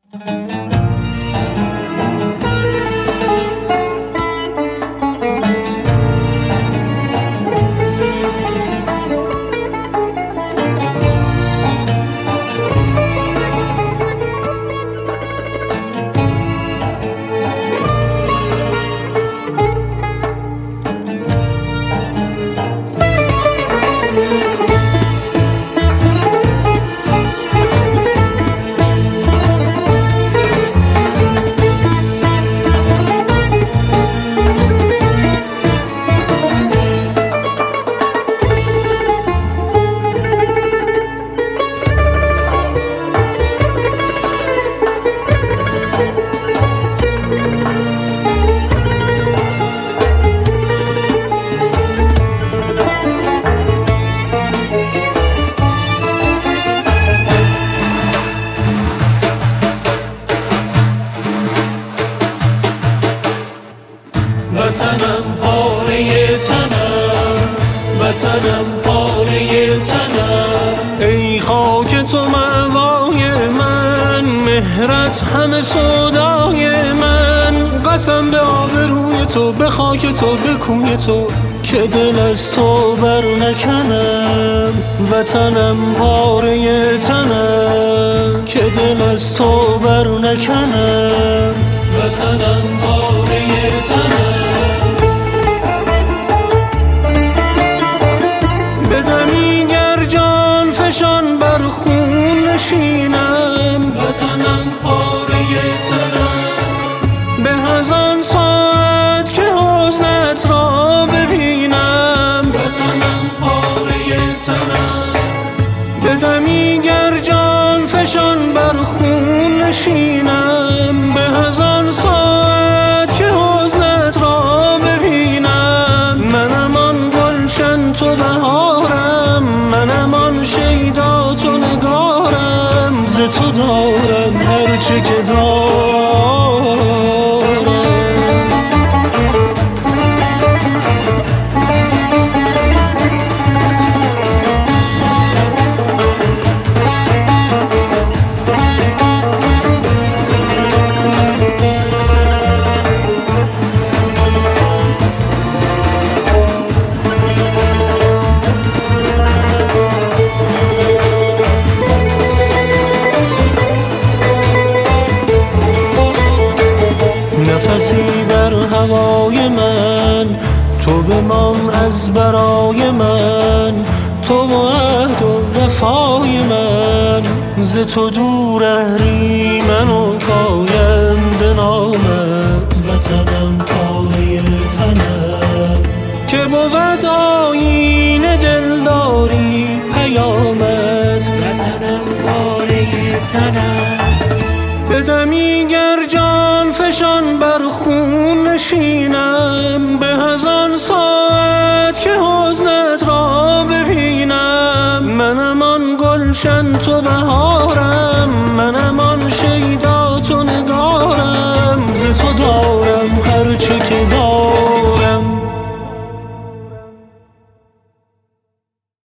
وطنم پاره تنم، وطنم پاره تنم. ای خاک تو مأوای من، مهرت همه سودای من. قسم به آبروی تو، به خاک تو، به کوی تو، که دل از تو بر نکنم. وطنم پاره تنم، که دل از تو بر نکنم. وطنم پاره تنم. بدمی گر جان فشان بر خون نشینم. وطنم پاره تنم. به هزار ساعت که حزنت را ببینم. وطنم پاره تنم. بدمی گر جان فشان بر خون نشینم. به هزار ساعت که حزنت را ببینم. منم آن گلشن تو بهارم، منم آن شیدا تو نگارم. ز تو دارم هرچه که دارم. نفسی در هوای من، تو بمان از برای من. تو و عهد و وفای من. ز تو دور اهریمن و پاینده نامت. وطنم پاره تنم، که بود آیین دلداری پیامت. وطنم پاره تنم. بدمی گر جان فشان بر خون نشینم. به هزار ساعت که حزنت را ببینم. منم آن گلشن تو بهار